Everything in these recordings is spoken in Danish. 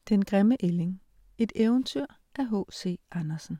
Den grimme ælling. Et eventyr af H.C. Andersen.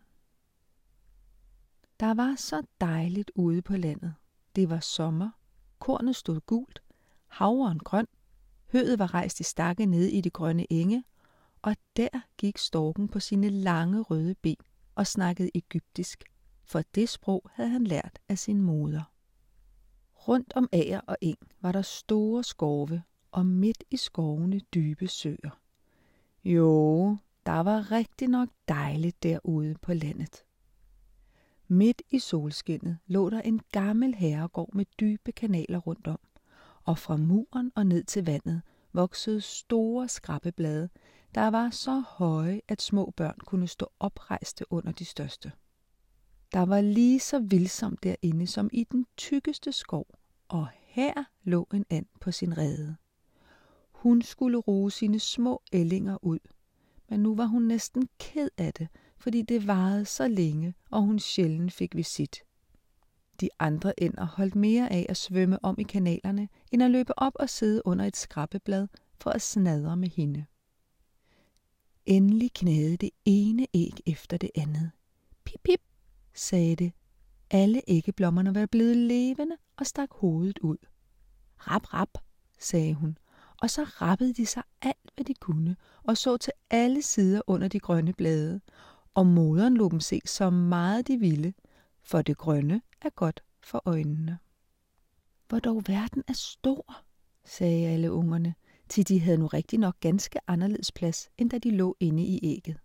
Der var så dejligt ude på landet. Det var sommer, kornet stod gult, havren grøn, høet var rejst i stakke nede i de grønne enge, og der gik storken på sine lange røde ben og snakkede egyptisk, for det sprog havde han lært af sin moder. Rundt om ager og eng var der store skove, og midt i skovene dybe søer. Jo, der var rigtig nok dejligt derude på landet. Midt i solskinnet lå der en gammel herregård med dybe kanaler rundt om, og fra muren og ned til vandet voksede store skrabbeblade, der var så høje, at små børn kunne stå oprejste under de største. Der var lige så vildsomt derinde som i den tykkeste skov, og her lå en and på sin rede. Hun skulle ruge sine små ællinger ud, men nu var hun næsten ked af det, fordi det varede så længe, og hun sjældent fik visit. De andre ænder holdt mere af at svømme om i kanalerne, end at løbe op og sidde under et skrabbeblad for at snadre med hende. Endelig knagede det ene æg efter det andet. Pip, pip, sagde det. Alle æggeblommerne var blevet levende og stak hovedet ud. Rap, rap, sagde hun, og så rappede de sig alt, hvad de kunne, og så til alle sider under de grønne blade, og moderen lod dem se så meget de ville, for det grønne er godt for øjnene. Hvor dog verden er stor, sagde alle ungerne, til de havde nu rigtig nok ganske anderledes plads, end da de lå inde i ægget.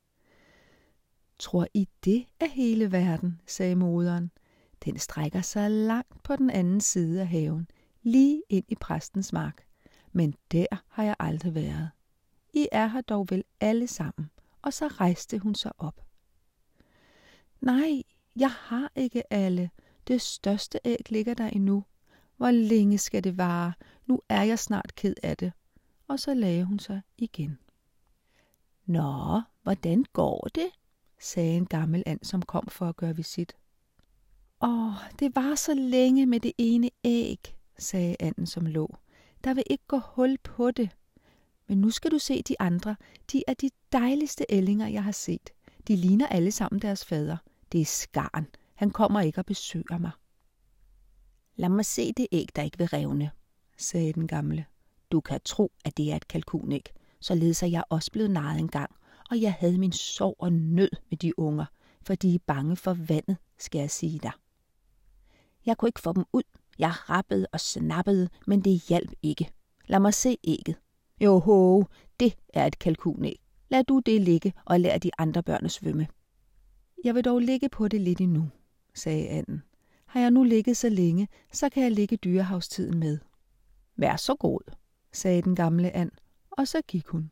Tror I det er hele verden, sagde moderen. Den strækker sig langt på den anden side af haven, lige ind i præstens mark. Men der har jeg aldrig været. I er her dog vel alle sammen. Og så rejste hun sig op. Nej, jeg har ikke alle. Det største æg ligger der endnu. Hvor længe skal det vare? Nu er jeg snart ked af det. Og så lagde hun sig igen. Nå, hvordan går det? Sagde en gammel and, som kom for at gøre visit. Det var så længe med det ene æg, sagde anden, som lå. Der vil ikke gå hul på det. Men nu skal du se de andre. De er de dejligste ællinger, jeg har set. De ligner alle sammen deres fader. Det er Skarn. Han kommer ikke og besøger mig. Lad mig se det æg, der ikke vil revne, sagde den gamle. Du kan tro, at det er et kalkunæg. Således er jeg også blevet narret engang, og jeg havde min sorg og nød med de unger, for de er bange for vandet, skal jeg sige dig. Jeg kunne ikke få dem ud. Jeg rappede og snappede, men det hjalp ikke. Lad mig se ægget. Joho, det er et kalkunæg. Lad du det ligge og lær de andre børn at svømme. Jeg vil dog ligge på det lidt endnu, sagde anden. Har jeg nu ligget så længe, så kan jeg ligge dyrehavstiden med. Vær så god, sagde den gamle and, og så gik hun.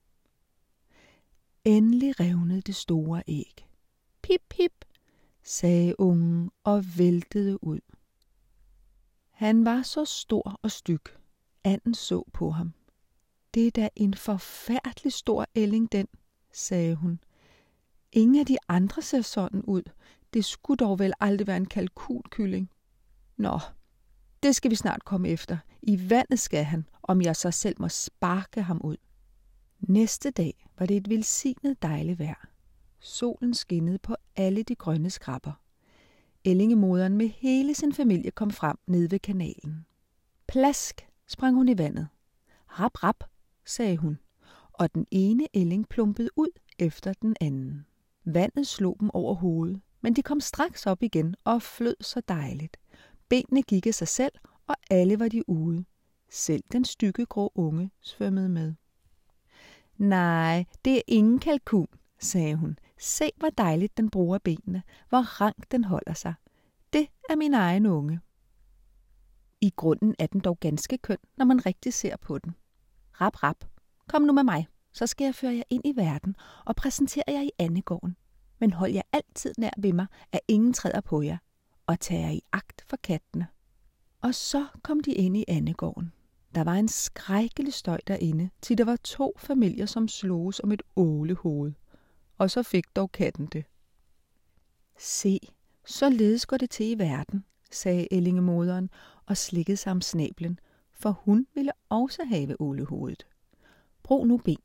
Endelig revnede det store æg. Pip, pip, sagde ungen og væltede ud. Han var så stor og styg. Anden så på ham. Det er da en forfærdelig stor ælling, den, sagde hun. Ingen af de andre ser sådan ud. Det skulle dog vel aldrig være en kalkunkylling. Nå, det skal vi snart komme efter. I vandet skal han, om jeg så selv må sparke ham ud. Næste dag var det et velsignet dejligt vejr. Solen skinnede på alle de grønne skrabber. Ællingemoderen med hele sin familie kom frem ned ved kanalen. Plask, sprang hun i vandet. Rap, rap, sagde hun, og den ene ælling plumpede ud efter den anden. Vandet slog dem over hovedet, men de kom straks op igen og flød så dejligt. Benene gik af sig selv, og alle var de ude. Selv den stygge grå unge svømmede med. Nej, det er ingen kalkun, sagde hun. Se, hvor dejligt den bruger benene, hvor rank den holder sig. Det er min egen unge. I grunden er den dog ganske køn, når man rigtig ser på den. Rap, rap. Kom nu med mig, så skal jeg føre jer ind i verden og præsentere jer i andegården. Men hold jer altid nær ved mig, at ingen træder på jer, og tag jer i agt for kattene. Og så kom de ind i andegården. Der var en skrækkelig støj derinde, til der var 2 familier, som sloges om et ålehoved. Og så fik dog katten det. Se, således går det til i verden, sagde ællingemoderen og slikkede sig om snablen, for hun ville også have ålehovedet. Brug nu benene,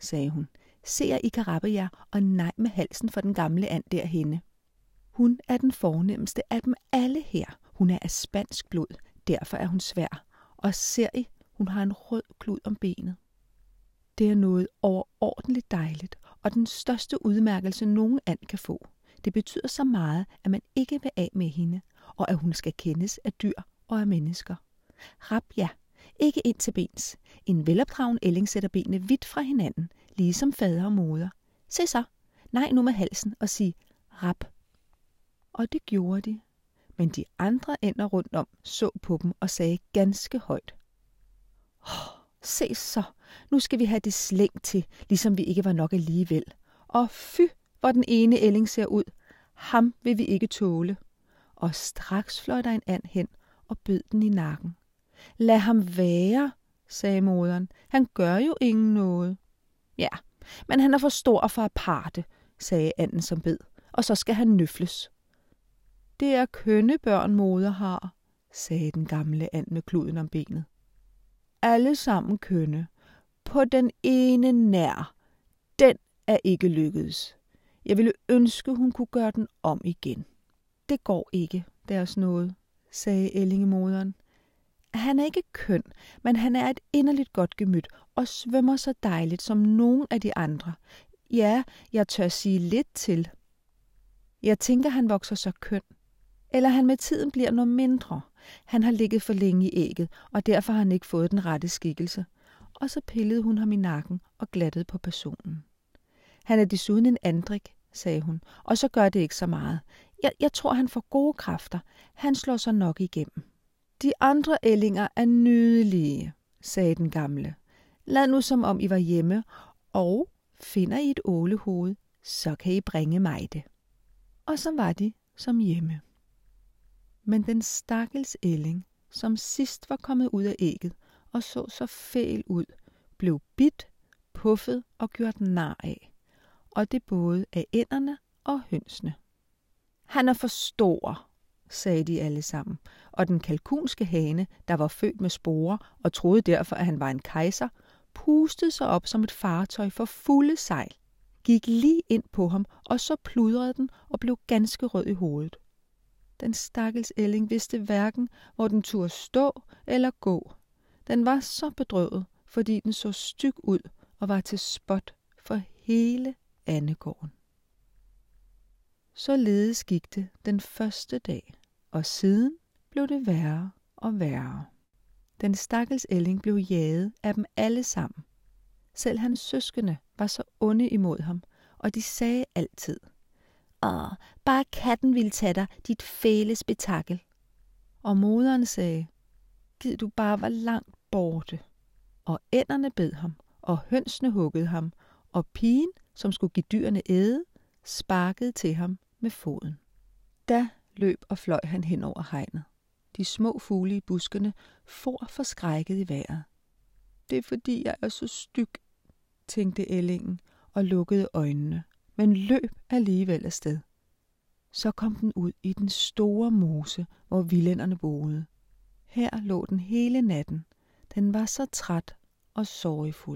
sagde hun. Ser I kan rappe jer, og nej med halsen for den gamle and derhenne. Hun er den fornemmeste af dem alle her. Hun er af spansk blod, derfor er hun svær. Og ser I, hun har en rød klud om benet. Det er noget overordentligt dejligt, og den største udmærkelse nogen and kan få. Det betyder så meget, at man ikke vil af med hende, og at hun skal kendes af dyr og af mennesker. Rap ja, ikke ind til bens. En velopdragen ælling sætter benene vidt fra hinanden, ligesom fader og moder. Se så, nej nu med halsen og sig rap. Og det gjorde de. Men de andre ænder rundt om så på dem og sagde ganske højt. Se så, nu skal vi have det slæng til, ligesom vi ikke var nok alligevel. Og fy, hvor den ene ælling ser ud. Ham vil vi ikke tåle. Og straks fløj der en and hen og bød den i nakken. Lad ham være, sagde moderen. Han gør jo ingen noget. Ja, men han er for stor for aparte, sagde anden som bed, og så skal han nøfles. Det er kønne børn, moder har, sagde den gamle and med kluden om benet. Alle sammen kønne. På den ene nær. Den er ikke lykkedes. Jeg ville ønske, hun kunne gøre den om igen. Det går ikke, deres noget, sagde ællingemoderen. Han er ikke køn, men han er et inderligt godt gemyt og svømmer så dejligt som nogen af de andre. Ja, jeg tør sige lidt til. Jeg tænker, han vokser så køn. Eller han med tiden bliver noget mindre. Han har ligget for længe i ægget, og derfor har han ikke fået den rette skikkelse. Og så pillede hun ham i nakken og glattede på personen. Han er desuden en andrik, sagde hun, og så gør det ikke så meget. Jeg tror, han får gode kræfter. Han slår sig nok igennem. De andre ællinger er nydelige, sagde den gamle. Lad nu som om I var hjemme, og finder I et ålehoved, så kan I bringe mig det. Og så var de som hjemme. Men den stakkels ælling, som sidst var kommet ud af ægget og så fæl ud, blev bidt, puffet og gjort nar af. Og det både af ænderne og hønsene. Han er for stor, sagde de alle sammen, og den kalkunske hane, der var født med sporer og troede derfor, at han var en kejser, pustede sig op som et fartøj for fulde sejl, gik lige ind på ham, og så pludrede den og blev ganske rød i hovedet. Den stakkels ælling vidste hverken, hvor den turde stå eller gå. Den var så bedrøvet, fordi den så styg ud og var til spot for hele andegården. Således gik det den første dag, og siden blev det værre og værre. Den stakkels ælling blev jaget af dem alle sammen. Selv hans søskende var så onde imod ham, og de sagde altid, bare katten ville tage dig, dit fæle spektakel. Og moderen sagde, gid du bare var langt borte. Og ænderne bed ham, og hønsene huggede ham, og pigen, som skulle give dyrene æde, sparkede til ham med foden. Da løb og fløj han hen over hegnet. De små fugle i buskene for forskrækket i vejret. Det er fordi, jeg er så styg, tænkte ællingen og lukkede øjnene, men løb alligevel afsted. Så kom den ud i den store mose, hvor vildænderne boede. Her lå den hele natten. Den var så træt og sorgfuld.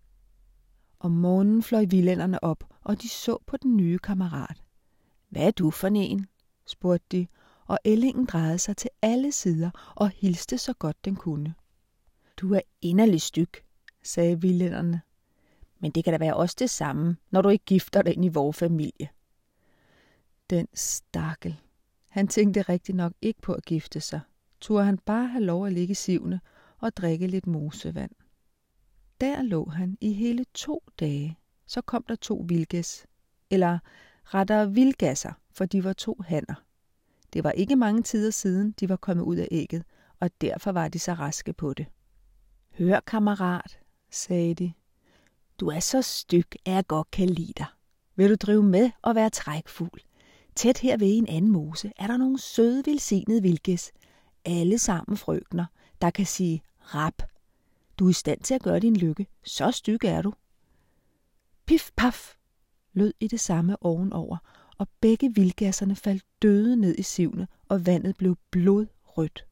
Om morgenen fløj vildænderne op, og de så på den nye kammerat. Hvad er du for en? Spurgte de, og ællingen drejede sig til alle sider og hilste så godt den kunne. Du er inderlig styg, sagde vildænderne. Men det kan da være også det samme, når du ikke gifter dig ind i vores familie. Den stakkel. Han tænkte rigtig nok ikke på at gifte sig. Turde han bare have lov at ligge i sivene og drikke lidt mosevand. Der lå han i hele 2 dage. Så kom der 2 vildgæs. Eller rettere vildgasser, for de var 2 hanner. Det var ikke mange tider siden, de var kommet ud af ægget, og derfor var de så raske på det. Hør, kammerat, sagde de. Du er så styg, at jeg godt kan lide dig. Vil du drive med og være trækfugl? Tæt her ved en anden mose er der nogle søde, velsignede vildgæs. Alle sammen frøkner, der kan sige rap. Du er i stand til at gøre din lykke. Så styg er du. Pif paf, lød i det samme ovenover, og begge vildgasserne faldt døde ned i sivene, og vandet blev blodrødt.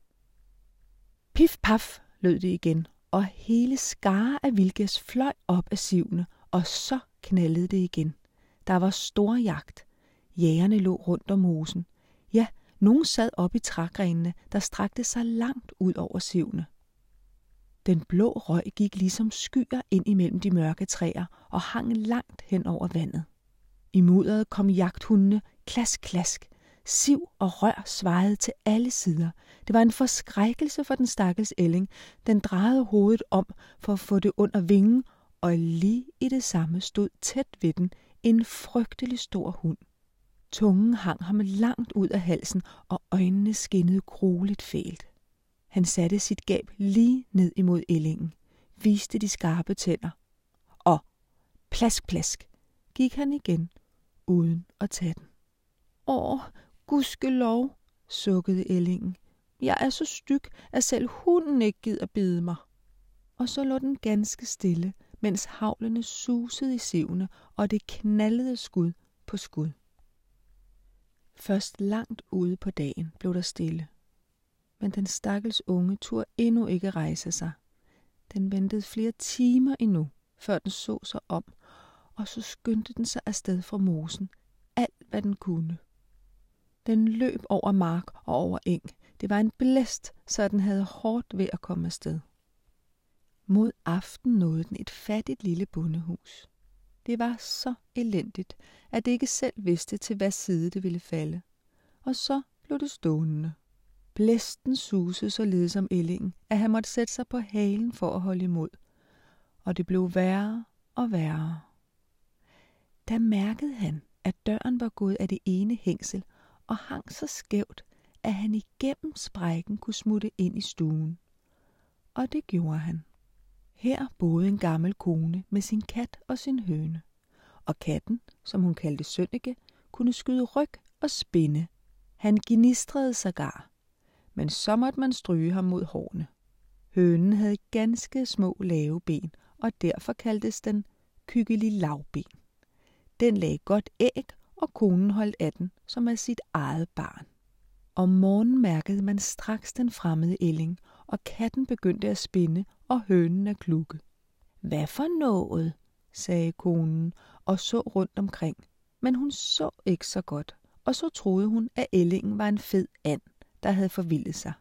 Pif paf, lød det igen, og hele skare af vildgæs fløj op af sivene Og så knaldede det igen. Der var stor jagt. Jægerne lå rundt om mosen. Ja, nogen sad op i trægrenene, der strakte sig langt ud over sivene. Den blå røg gik ligesom skyer ind imellem de mørke træer og hang langt hen over vandet. I mudderet kom jagthundene, klask, klask. Siv og rør svajede til alle sider. Det var en forskrækkelse for den stakkels ælling. Den drejede hovedet om for at få det under vingen, og lige i det samme stod tæt ved den en frygtelig stor hund. Tungen hang ham langt ud af halsen, og øjnene skinnede grueligt fælt. Han satte sit gab lige ned imod ællingen, viste de skarpe tænder, og plask, plask, gik han igen, uden at tage den. Gudskelov, sukkede ællingen. Jeg er så styg, at selv hunden ikke gider bide mig. Og så lå den ganske stille, mens haglene susede i sivene, og det knaldede skud på skud. Først langt ude på dagen blev der stille. Men den stakkels unge turde endnu ikke rejse sig. Den ventede flere timer endnu, før den så sig om, og så skyndte den sig afsted fra mosen, alt hvad den kunne. Den løb over mark og over eng. Det var en blæst, så den havde hårdt ved at komme afsted. Mod aften nåede den et fattigt lille bondehus. Det var så elendigt, at det ikke selv vidste, til hvad side det ville falde. Og så blev det stående. Blæsten susede således om ællingen, at han måtte sætte sig på halen for at holde imod. Og det blev værre og værre. Da mærkede han, at døren var gået af det ene hængsel og hang så skævt, at han igennem sprækken kunne smutte ind i stuen. Og det gjorde han. Her boede en gammel kone med sin kat og sin høne. Og katten, som hun kaldte Sønneke, kunne skyde ryg og spinde. Han gnistrede sågar, men så måtte man stryge ham mod hårene. Hønen havde ganske små lave ben, og derfor kaldtes den Kykkeli Lavben. Den lagde godt æg, og konen holdt af den, som af sit eget barn. Om morgenen mærkede man straks den fremmede ælling, og katten begyndte at spinde, og hønen at klukke. Hvad for noget? Sagde konen, og så rundt omkring. Men hun så ikke så godt, og så troede hun, at ællingen var en fed and, der havde forvildet sig.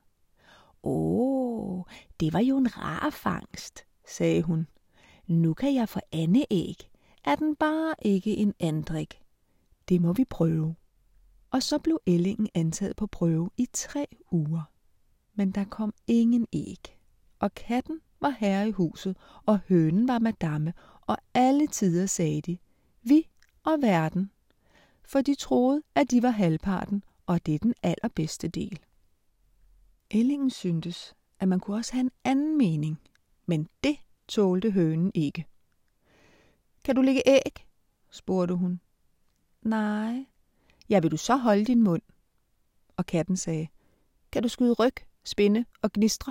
Det var jo en rar fangst, sagde hun. Nu kan jeg få andeæg. Er den bare ikke en andrik? Det må vi prøve. Og så blev ællingen antaget på prøve i 3 uger. Men der kom ingen æg. Og katten var herre i huset, og hønen var madame, og alle tider sagde de, vi og verden. For de troede, at de var halvparten, og det er den allerbedste del. Ællingen syntes, at man kunne også have en anden mening, men det tålte hønen ikke. Kan du lægge æg? Spurgte hun. Nej. Ja, vil du så holde din mund? Og katten sagde, kan du skyde ryg, spinde og gnistre?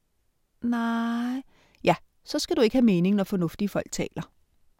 Nej. Ja, så skal du ikke have mening, når fornuftige folk taler.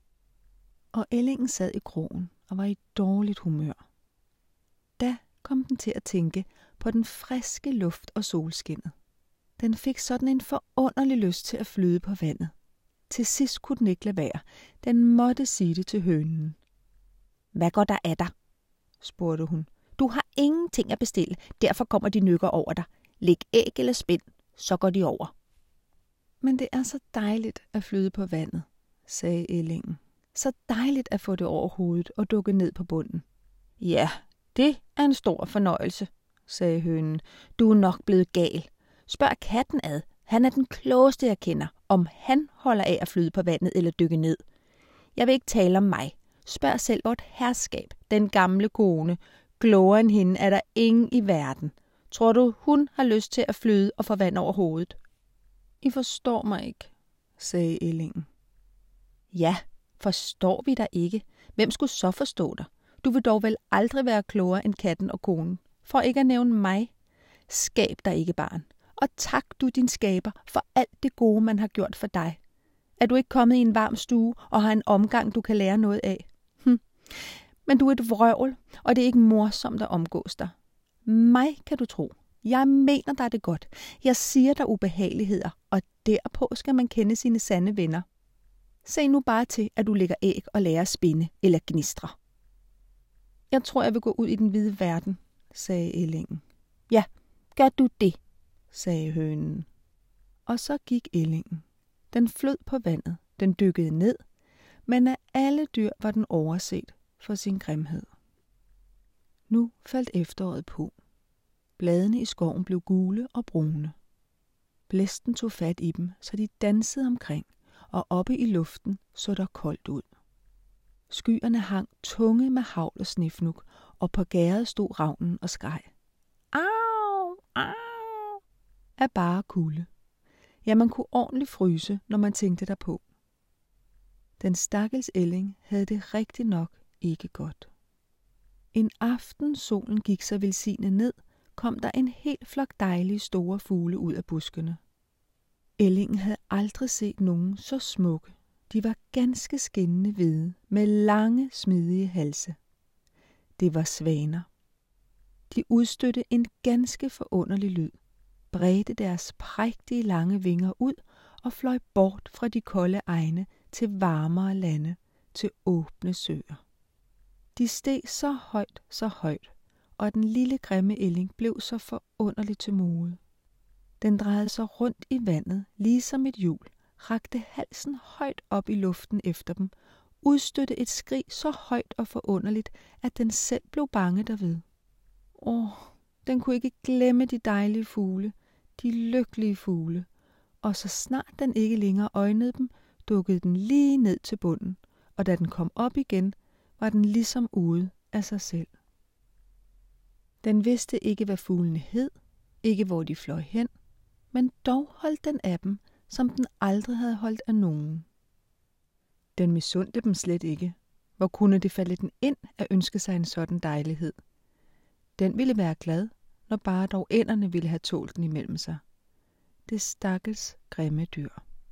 Og ællingen sad i krogen og var i dårligt humør. Da kom den til at tænke på den friske luft og solskinnet. Den fik sådan en forunderlig lyst til at flyde på vandet. Til sidst kunne den ikke lade være. Den måtte sige det til hønen. Hvad går der af dig? Spurgte hun. Du har ingenting at bestille, derfor kommer de nykker over dig. Læg æg eller spind, så går de over. Men det er så dejligt at flyde på vandet, sagde ællingen. Så dejligt at få det over hovedet og dukke ned på bunden. Ja, det er en stor fornøjelse, sagde hønen. Du er nok blevet gal. Spørg katten ad. Han er den klogeste, jeg kender, om han holder af at flyde på vandet eller dykke ned. Jeg vil ikke tale om mig. Spørg selv vort herskab, den gamle kone. Klogere end hende er der ingen i verden. Tror du, hun har lyst til at flyde og få vand over hovedet? I forstår mig ikke, sagde ællingen. Ja, forstår vi dig ikke? Hvem skulle så forstå dig? Du vil dog vel aldrig være klogere end katten og konen. For ikke at nævne mig. Skab dig ikke, barn. Og tak du din skaber for alt det gode, man har gjort for dig. Er du ikke kommet i en varm stue og har en omgang, du kan lære noget af? Men du er et vrøvl, og det er ikke morsomt at omgås dig. Mig kan du tro. Jeg mener dig det godt. Jeg siger dig ubehageligheder, og derpå skal man kende sine sande venner. Se nu bare til, at du lægger æg og lærer at spinde eller gnistre. Jeg tror, jeg vil gå ud i den hvide verden, sagde ællingen. Ja, gør du det, sagde hønen. Og så gik ællingen. Den flød på vandet, den dykkede ned, men af alle dyr var den overset for sin grimhed. Nu faldt efteråret på. Bladene i skoven blev gule og brune. Blæsten tog fat i dem, så de dansede omkring, og oppe i luften så der koldt ud. Skyerne hang tunge med hagl og snifnuk, og på gærdet stod ravnen og skreg. Au, au, af bare kulde. Ja, man kunne ordentligt fryse, når man tænkte derpå. Den stakkels ælling havde det rigtig nok ikke godt. En aften solen gik så velsignet ned, kom der en hel flok dejlige store fugle ud af buskene. Ællingen havde aldrig set nogen så smukke. De var ganske skinnende hvide, med lange, smidige halse. Det var svaner. De udstødte en ganske forunderlig lyd, bredte deres prægtige lange vinger ud og fløj bort fra de kolde egne til varmere lande, til åbne søer. De steg så højt, og den lille grimme ælling blev så forunderligt til mode. Den drejede sig rundt i vandet, ligesom et hjul, rakte halsen højt op i luften efter dem, udstødte et skrig så højt og forunderligt, at den selv blev bange derved. Den kunne ikke glemme de dejlige fugle, de lykkelige fugle, og så snart den ikke længere øjnede dem, dukkede den lige ned til bunden, og da den kom op igen, var den ligesom ude af sig selv. Den vidste ikke, hvad fuglene hed, ikke hvor de fløj hen, men dog holdt den af dem, som den aldrig havde holdt af nogen. Den misundte dem slet ikke. Hvor kunne det falde den ind at ønske sig en sådan dejlighed? Den ville være glad, når bare dog ænderne ville have tålt den imellem sig. Det stakkels grimme dyr.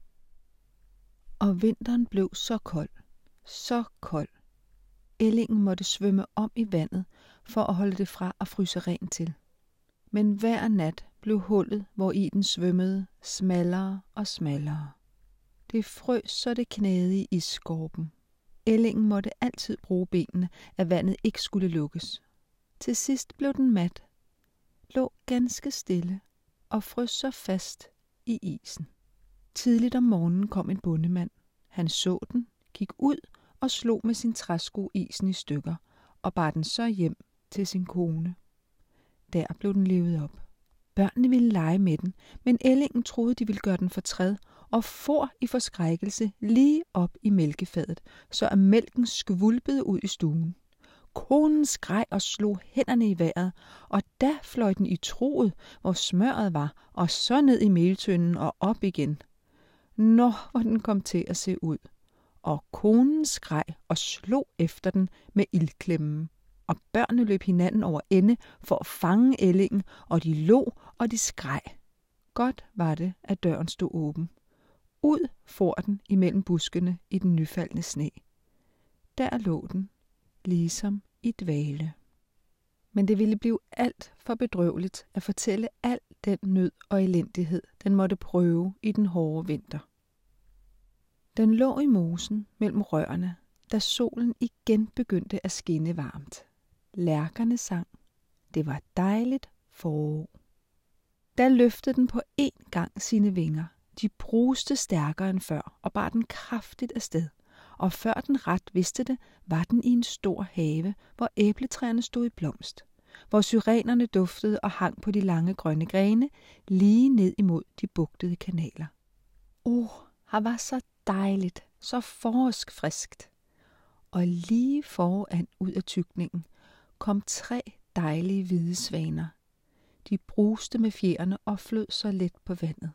Og vinteren blev så kold, så kold. Ællingen måtte svømme om i vandet for at holde det fra at fryse rent til. Men hver nat blev hullet, hvor i den svømmede, smallere og smallere. Det frøs, så det knagede i isskorpen. Ællingen måtte altid bruge benene, at vandet ikke skulle lukkes. Til sidst blev den mat, lå ganske stille og frøs så fast i isen. Tidligt om morgenen kom en bondemand. Han så den, gik ud og slog med sin træsko isen i stykker og bar den så hjem til sin kone. Der blev den levet op. Børnene ville lege med den, men ællingen troede, de ville gøre den fortræd og for i forskrækkelse lige op i mælkefadet, så at mælken skvulpede ud i stuen. Konen skreg og slog hænderne i vejret, og da fløj den i truget, hvor smøret var, og så ned i meltønden og op igen. Nå, hvor den kom til at se ud. Og konen skreg og slog efter den med ildklemmen. Og børnene løb hinanden over ende for at fange ællingen, og de lå, og de skreg. Godt var det, at døren stod åben. Ud for den imellem buskene i den nyfaldne sne. Der lå den, ligesom i dvale. Men det ville blive alt for bedrøveligt at fortælle al den nød og elendighed, den måtte prøve i den hårde vinter. Den lå i mosen mellem rørene, da solen igen begyndte at skinne varmt. Lærkerne sang. Det var dejligt forår. Da løftede den på én gang sine vinger. De bruste stærkere end før og bar den kraftigt afsted. Og før den ret vidste det, var den i en stor have, hvor æbletræerne stod i blomst. Hvor syrenerne duftede og hang på de lange grønne grene, lige ned imod de bugtede kanaler. Her var så dejligt, så forårsfriskt. Og lige foran ud af tykningen kom 3 dejlige hvide svaner. De bruste med fjerene og flød så let på vandet.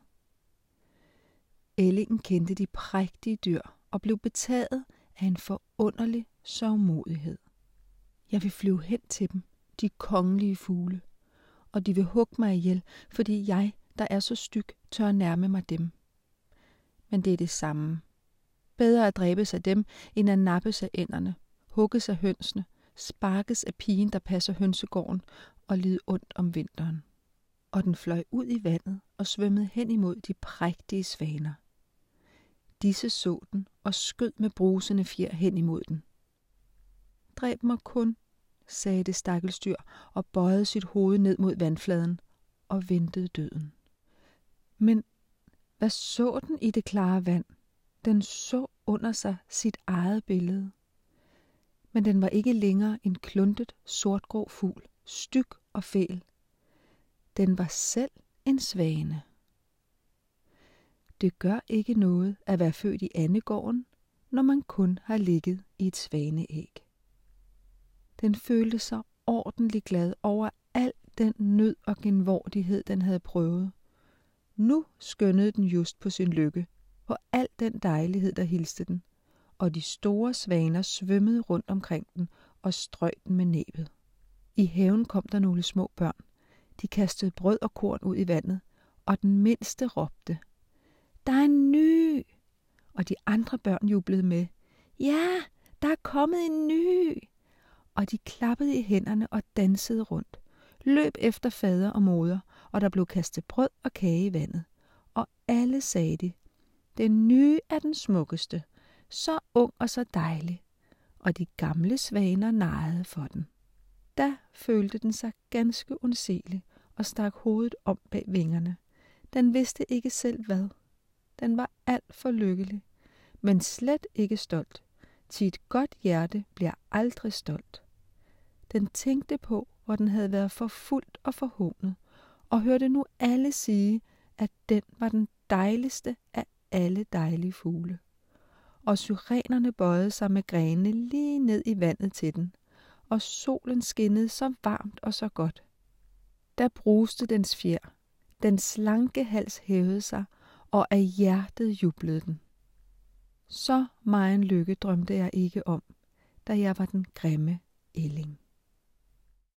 Ællingen kendte de prægtige dyr og blev betaget af en forunderlig sørgmodighed. Jeg vil flyve hen til dem, de kongelige fugle, og de vil hugge mig ihjel, fordi jeg, der er så styg, tør nærme mig dem. Men det er det samme. Bedre at dræbes af dem, end at nappes af ænderne, hugges af hønsene, sparkes af pigen, der passer hønsegården, og lide ondt om vinteren. Og den fløj ud i vandet og svømmede hen imod de prægtige svaner. disse så den og skød med brusende fjer hen imod den. Dræb mig kun, sagde det stakkels dyr og bøjede sit hoved ned mod vandfladen og ventede døden. Men hvad så den i det klare vand? Den så under sig sit eget billede. Men den var ikke længere en kluntet, sortgrå fugl, styg og fæl. Den var selv en svane. Det gør ikke noget at være født i andegården, når man kun har ligget i et svaneæg. Den følte sig ordentligt glad over al den nød og genvordighed, den havde prøvet. Nu skønnede den just på sin lykke, på al den dejlighed, der hilste den, og de store svaner svømmede rundt omkring den og strøg den med næbet. I haven kom der nogle små børn. De kastede brød og korn ud i vandet, og den mindste råbte, "Der er en ny!" Og de andre børn jublede med, "Ja, der er kommet en ny!" Og de klappede i hænderne og dansede rundt, løb efter fader og moder, og der blev kastet brød og kage i vandet. Og alle sagde de, "Den nye er den smukkeste, så ung og så dejlig." Og de gamle svaner narrede for den. Da følte den sig ganske undselig og stak hovedet om bag vingerne. Den vidste ikke selv hvad. Den var alt for lykkelig, men slet ikke stolt. Til et godt hjerte bliver aldrig stolt. Den tænkte på, hvor den havde været forfulgt og forhånet, og hørte nu alle sige, at den var den dejligste af alle dejlige fugle. Og syrenerne bøjede sig med grenene lige ned i vandet til den, og solen skinnede så varmt og så godt. Der bruste dens fjer, den slanke hals hævede sig, og af hjertet jublede den. Så megen lykke drømte jeg ikke om, da jeg var den grimme ælling.